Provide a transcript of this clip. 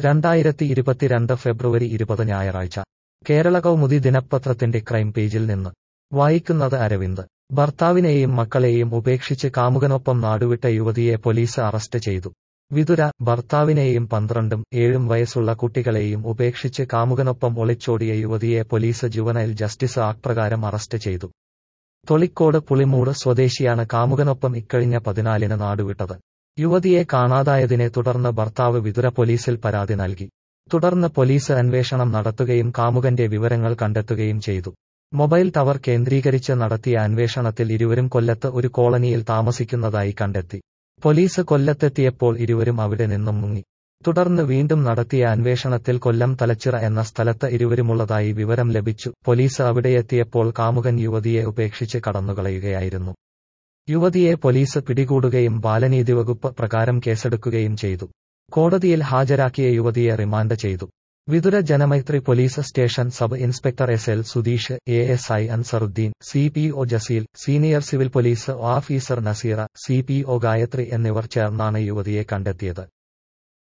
2022 ഫെബ്രുവരി 20 ഞായറാഴ്ച കേരള കൗമുദി ദിനപത്രത്തിന്റെ ക്രൈം പേജിൽ നിന്ന് വായിക്കുന്നത് അരവിന്ദ്. ഭർത്താവിനെയും മക്കളെയും ഉപേക്ഷിച്ച് കാമുകനൊപ്പം നാടുവിട്ട യുവതിയെ പോലീസ് അറസ്റ്റ് ചെയ്തു. വിതുര. ഭർത്താവിനെയും 12ഉം 7ഉം വയസ്സുള്ള കുട്ടികളെയും ഉപേക്ഷിച്ച് കാമുകനൊപ്പം ഒളിച്ചോടിയ യുവതിയെ പോലീസ് ജുവനൈൽ ജസ്റ്റിസ് ആക്ട് പ്രകാരം അറസ്റ്റ് ചെയ്തു. തൊളിക്കോട് പുളിമൂട് സ്വദേശിയാണ് കാമുകനൊപ്പം ഇക്കഴിഞ്ഞ 14-ന് നാടുവിട്ടത്. യുവതിയെ കാണാതായതിനെ തുടർന്ന് ഭർത്താവ് വിതുര പോലീസിൽ പരാതി നൽകി. തുടർന്ന് പോലീസ് അന്വേഷണം നടത്തുകയും കാമുകന്റെ വിവരങ്ങൾ കണ്ടെത്തുകയും ചെയ്തു. മൊബൈൽ ടവർ കേന്ദ്രീകരിച്ച് നടത്തിയ അന്വേഷണത്തിൽ ഇരുവരും കൊല്ലത്ത് ഒരു കോളനിയിൽ താമസിക്കുന്നതായി കണ്ടെത്തി. പോലീസ് കൊല്ലത്തെത്തിയപ്പോൾ ഇരുവരും അവിടെ നിന്നും മുങ്ങി. തുടർന്ന് വീണ്ടും നടത്തിയ അന്വേഷണത്തിൽ കൊല്ലം തലച്ചിറ എന്ന സ്ഥലത്ത് ഇരുവരുമുള്ളതായി വിവരം ലഭിച്ചു. പോലീസ് അവിടെയെത്തിയപ്പോൾ കാമുകൻ യുവതിയെ ഉപേക്ഷിച്ച് കടന്നുകളയുകയായിരുന്നു. യുവതിയെ പോലീസ് പിടികൂടുകയും ബാലനീതി വകുപ്പ് പ്രകാരം കേസെടുക്കുകയും ചെയ്തു. കോടതിയിൽ ഹാജരാക്കിയ യുവതിയെ റിമാൻഡ് ചെയ്തു. Vithura Janamaithri police station sub inspector SL Sudheesh, ASI Ansaruddeen, CPO Jaseel, senior civil police officer Naseera, CPO Gayathri എന്നിവർ ചേർന്നാണ് യുവതിയെ കണ്ടെത്തിയത്.